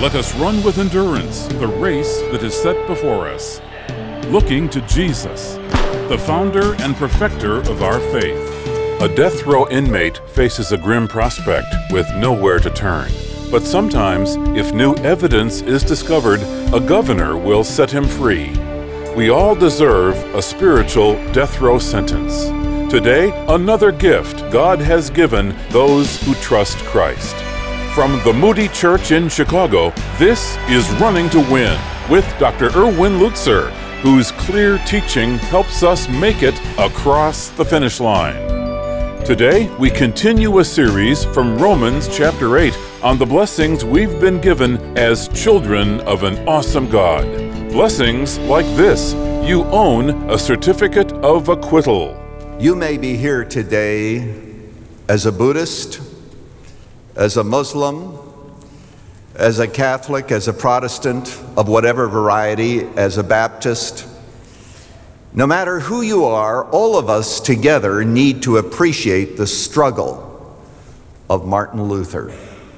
Let us run with endurance the race that is set before us, looking to Jesus, the founder and perfecter of our faith. A death row inmate faces a grim prospect with nowhere to turn. But sometimes, if new evidence is discovered, a governor will set him free. We all deserve a spiritual death row sentence. Today, another gift God has given those who trust Christ. From the Moody Church in Chicago, this is Running to Win with Dr. Erwin Lutzer, whose clear teaching helps us make it across the finish line. Today, we continue a series from Romans chapter 8 on the blessings we've been given as children of an awesome God. Blessings like this: you own a certificate of acquittal. You may be here today as a Buddhist, as a Muslim, as a Catholic, as a Protestant of whatever variety, as a Baptist. No matter who you are, all of us together need to appreciate the struggle of Martin Luther.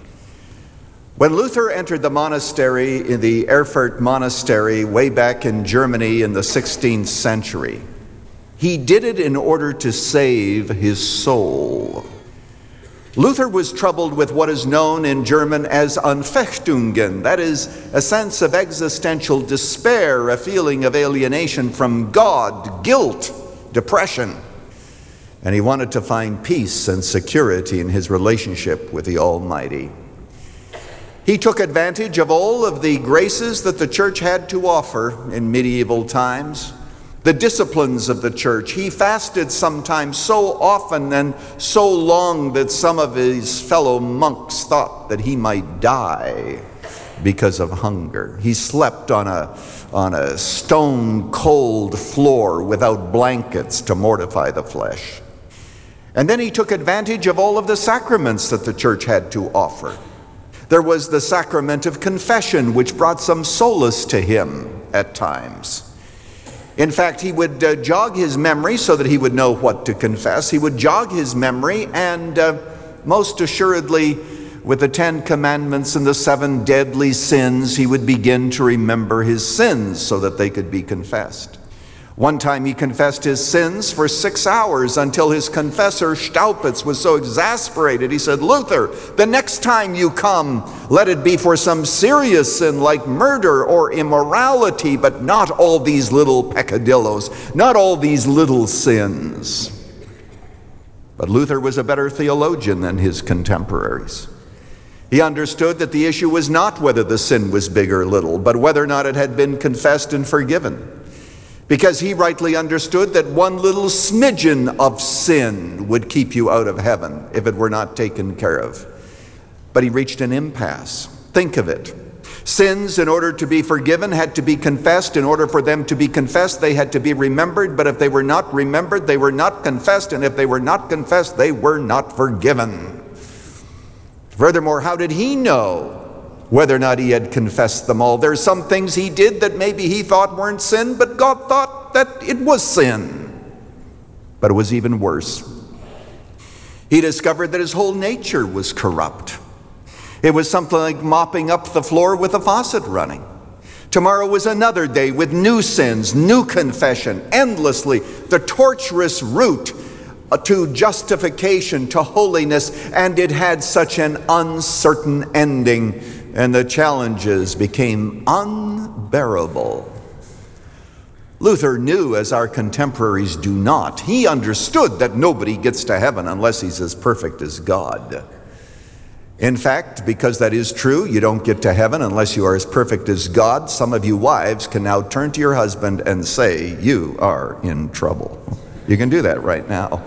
When Luther entered the monastery in the Erfurt Monastery way back in Germany in the 16th century, he did it in order to save his soul. Luther was troubled with what is known in German as Anfechtungen, that is, a sense of existential despair, a feeling of alienation from God, guilt, depression. And he wanted to find peace and security in his relationship with the Almighty. He took advantage of all of the graces that the church had to offer in medieval times, the disciplines of the church. He fasted sometimes so often and so long that some of his fellow monks thought that he might die because of hunger. He slept on a stone-cold floor without blankets to mortify the flesh. And then he took advantage of all of the sacraments that the church had to offer. There was the sacrament of confession, which brought some solace to him at times. In fact, he would jog his memory so that he would know what to confess. He would jog his memory, and most assuredly, with the 10 Commandments and the 7 deadly sins, he would begin to remember his sins so that they could be confessed. One time he confessed his sins for 6 hours until his confessor, Staupitz, was so exasperated. He said, "Luther, the next time you come, let it be for some serious sin like murder or immorality, but not all these little peccadillos, not all these little sins." But Luther was a better theologian than his contemporaries. He understood that the issue was not whether the sin was big or little, but whether or not it had been confessed and forgiven. Because he rightly understood that one little smidgen of sin would keep you out of heaven if it were not taken care of. But he reached an impasse. Think of it. Sins, in order to be forgiven, had to be confessed. In order for them to be confessed, they had to be remembered. But if they were not remembered, they were not confessed. And if they were not confessed, they were not forgiven. Furthermore, how did he know whether or not he had confessed them all? There's some things he did that maybe he thought weren't sin, but God thought that it was sin. But it was even worse. He discovered that his whole nature was corrupt. It was something like mopping up the floor with a faucet running. Tomorrow was another day with new sins, new confession, endlessly, the tortuous route to justification, to holiness, and it had such an uncertain ending. And the challenges became unbearable. Luther knew, as our contemporaries do not. He understood that nobody gets to heaven unless he's as perfect as God. In fact, because that is true, you don't get to heaven unless you are as perfect as God. Some of you wives can now turn to your husband and say, "You are in trouble." You can do that right now.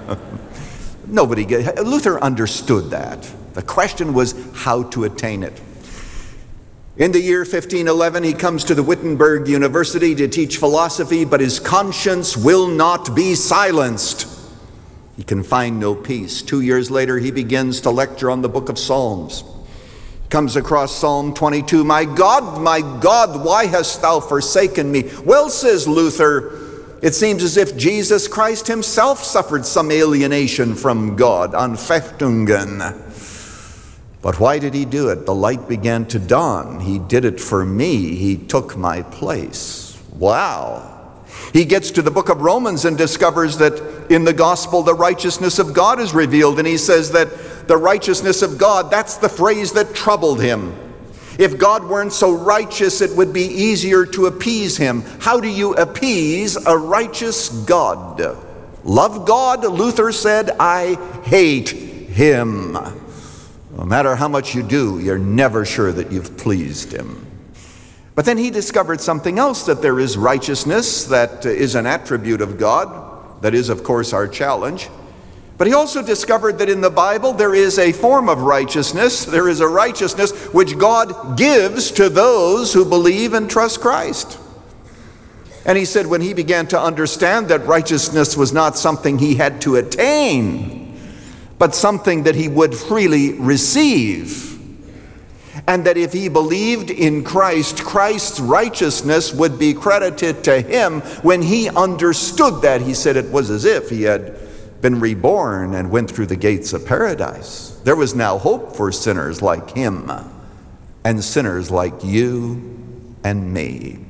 Luther understood that. The question was how to attain it. In the year 1511, he comes to the Wittenberg University to teach philosophy, but his conscience will not be silenced. He can find no peace. 2 years later, he begins to lecture on the book of Psalms. Comes across Psalm 22, my God, why hast thou forsaken me?" Well, says Luther, it seems as if Jesus Christ himself suffered some alienation from God, Anfechtungen. But why did he do it? The light began to dawn. He did it for me. He took my place. Wow. He gets to the book of Romans and discovers that in the gospel the righteousness of God is revealed. And he says that the righteousness of God, that's the phrase that troubled him. If God weren't so righteous, it would be easier to appease him. How do you appease a righteous God? Love God, Luther said, I hate him. No matter how much you do, you're never sure that you've pleased him. But then he discovered something else, that there is righteousness that is an attribute of God. That is, of course, our challenge. But he also discovered that in the Bible there is a form of righteousness. There is a righteousness which God gives to those who believe and trust Christ. And he said when he began to understand that righteousness was not something he had to attain, but something that he would freely receive, and that if he believed in Christ, Christ's righteousness would be credited to him. When he understood that, he said it was as if he had been reborn and went through the gates of paradise. There was now hope for sinners like him and sinners like you and me.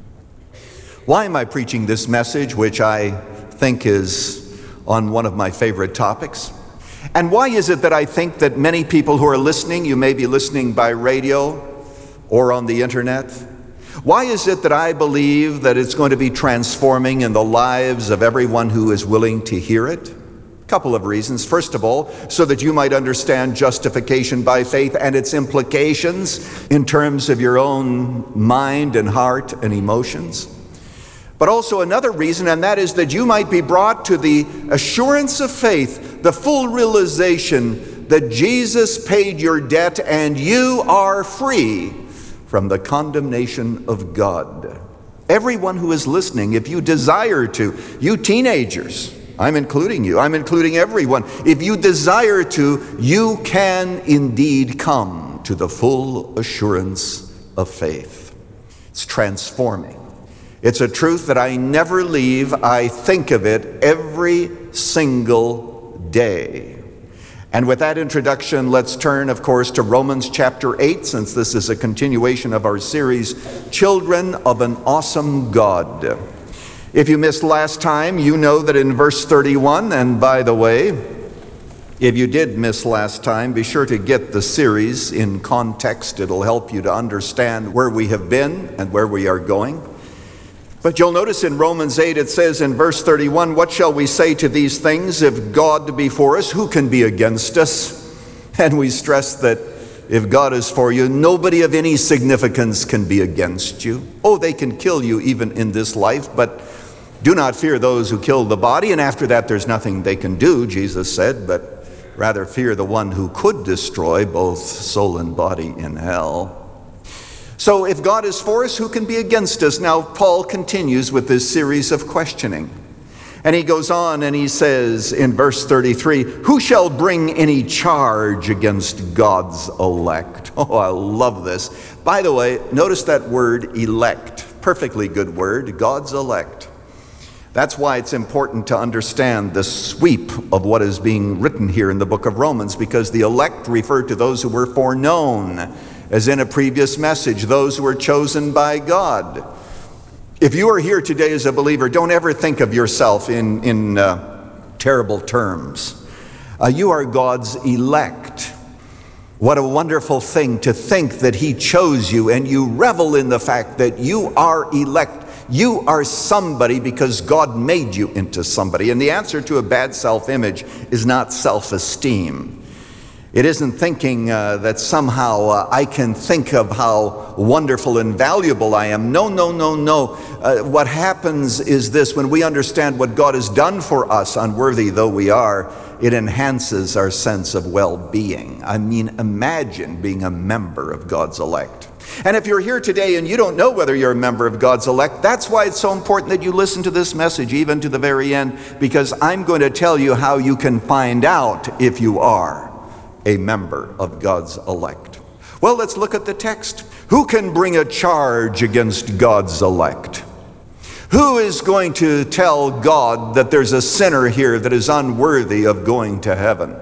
Why am I preaching this message, which I think is on one of my favorite topics? And why is it that I think that many people who are listening, you may be listening by radio or on the internet, why is it that I believe that it's going to be transforming in the lives of everyone who is willing to hear it? A couple of reasons. First of all, so that you might understand justification by faith and its implications in terms of your own mind and heart and emotions. But also another reason, and that is that you might be brought to the assurance of faith, the full realization that Jesus paid your debt and you are free from the condemnation of God. Everyone who is listening, if you desire to, you teenagers, I'm including you, I'm including everyone. If you desire to, you can indeed come to the full assurance of faith. It's transforming. It's a truth that I never leave. I think of it every single day. And with that introduction, let's turn, of course, to Romans chapter 8, since this is a continuation of our series, Children of an Awesome God. If you missed last time, you know that in verse 31, and by the way, if you did miss last time, be sure to get the series in context. It'll help you to understand where we have been and where we are going. But you'll notice in Romans 8, it says in verse 31, what shall we say to these things? If God be for us, who can be against us? And we stress that if God is for you, nobody of any significance can be against you. Oh, they can kill you even in this life, but do not fear those who kill the body, and after that there's nothing they can do, Jesus said, but rather fear the one who could destroy both soul and body in hell. So if God is for us, who can be against us? Now, Paul continues with this series of questioning. And he goes on and he says in verse 33, who shall bring any charge against God's elect? Oh, I love this. By the way, notice that word elect. Perfectly good word, God's elect. That's why it's important to understand the sweep of what is being written here in the book of Romans, because the elect refer to those who were foreknown, as in a previous message, those who were chosen by God. If you are here today as a believer, don't ever think of yourself in terrible terms. You are God's elect. What a wonderful thing to think that he chose you, and you revel in the fact that you are elect. You are somebody because God made you into somebody. And the answer to a bad self-image is not self-esteem. It isn't thinking that somehow I can think of how wonderful and valuable I am. No. What happens is this: when we understand what God has done for us, unworthy though we are, it enhances our sense of well-being. I mean, imagine being a member of God's elect. And if you're here today and you don't know whether you're a member of God's elect, that's why it's so important that you listen to this message even to the very end, because I'm going to tell you how you can find out if you are a member of God's elect. Well, let's look at the text. Who can bring a charge against God's elect? Who is going to tell God that there's a sinner here that is unworthy of going to heaven?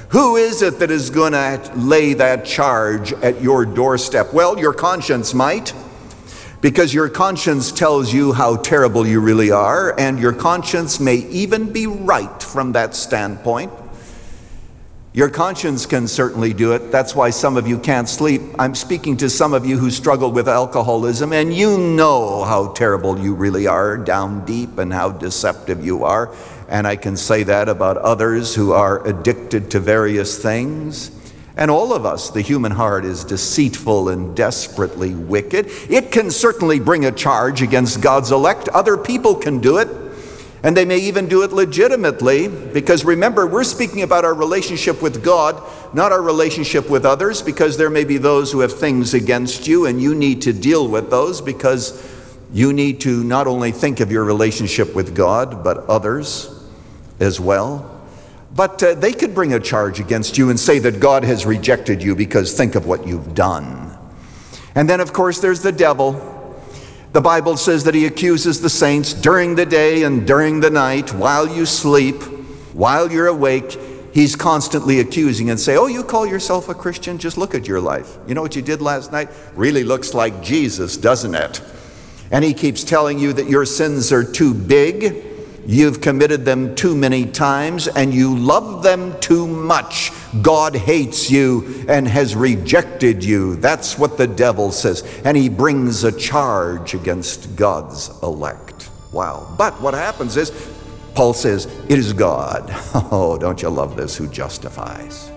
Who is it that is going to lay that charge at your doorstep? Well, your conscience might, because your conscience tells you how terrible you really are, and your conscience may even be right from that standpoint. Your conscience can certainly do it. That's why some of you can't sleep. I'm speaking to some of you who struggle with alcoholism, and you know how terrible you really are down deep and how deceptive you are. And I can say that about others who are addicted to various things. And all of us, the human heart is deceitful and desperately wicked. It can certainly bring a charge against God's elect. Other people can do it. And they may even do it legitimately, because remember, we're speaking about our relationship with God, not our relationship with others, because there may be those who have things against you, and you need to deal with those, because you need to not only think of your relationship with God, but others as well. But they could bring a charge against you and say that God has rejected you because think of what you've done. And then, of course, there's the devil. The Bible says that he accuses the saints during the day and during the night, while you sleep, while you're awake. He's constantly accusing and say, oh, you call yourself a Christian? Just look at your life. You know what you did last night? Really looks like Jesus, doesn't it? And he keeps telling you that your sins are too big, you've committed them too many times, and you love them too much. God hates you and has rejected you. That's what the devil says. And he brings a charge against God's elect. Wow. But what happens is, Paul says, it is God. Oh, don't you love this, who justifies?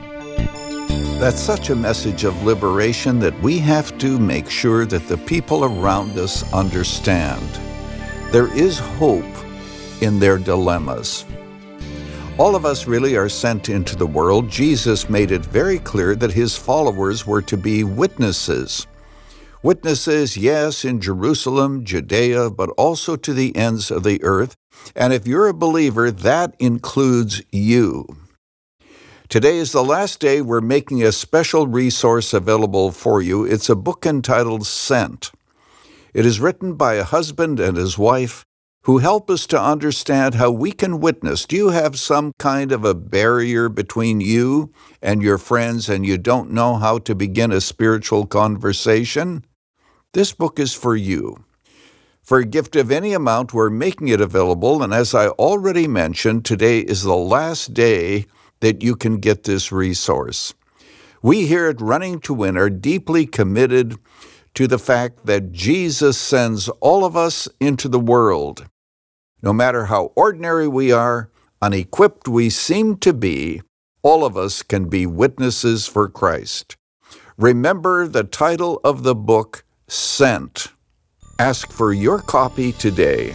That's such a message of liberation that we have to make sure that the people around us understand. There is hope in their dilemmas. All of us really are sent into the world. Jesus made it very clear that his followers were to be witnesses. Witnesses, yes, in Jerusalem, Judea, but also to the ends of the earth. And if you're a believer, that includes you. Today is the last day we're making a special resource available for you. It's a book entitled Sent. It is written by a husband and his wife who help us to understand how we can witness. Do you have some kind of a barrier between you and your friends and you don't know how to begin a spiritual conversation? This book is for you. For a gift of any amount, we're making it available, and as I already mentioned, today is the last day that you can get this resource. We here at Running to Win are deeply committed to the fact that Jesus sends all of us into the world. No matter how ordinary we are, unequipped we seem to be, all of us can be witnesses for Christ. Remember the title of the book, Sent. Ask for your copy today.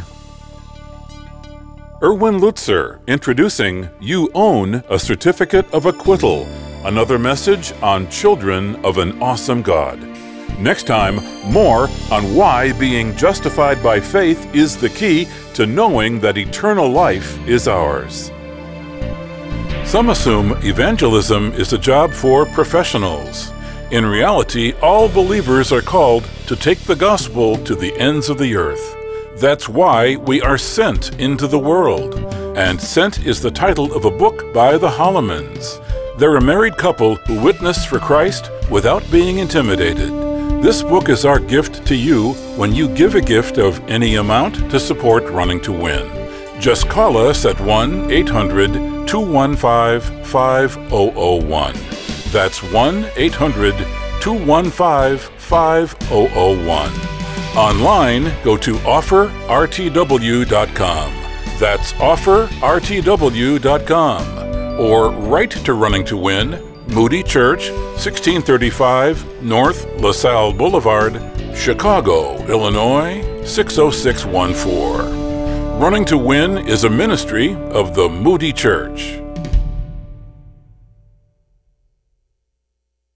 Erwin Lutzer introducing You Own a Certificate of Acquittal, another message on children of an awesome God. Next time, more on why being justified by faith is the key to knowing that eternal life is ours. Some assume evangelism is a job for professionals. In reality, all believers are called to take the gospel to the ends of the earth. That's why we are sent into the world. And Sent is the title of a book by the Hollemans. They're a married couple who witness for Christ without being intimidated. This book is our gift to you when you give a gift of any amount to support Running to Win. Just call us at 1-800-215-5001. That's 1-800-215-5001. Online, go to offerrtw.com. That's offerrtw.com. Or write to Running to Win, Moody Church, 1635 North LaSalle Boulevard, Chicago, Illinois, 60614. Running to Win is a ministry of the Moody Church.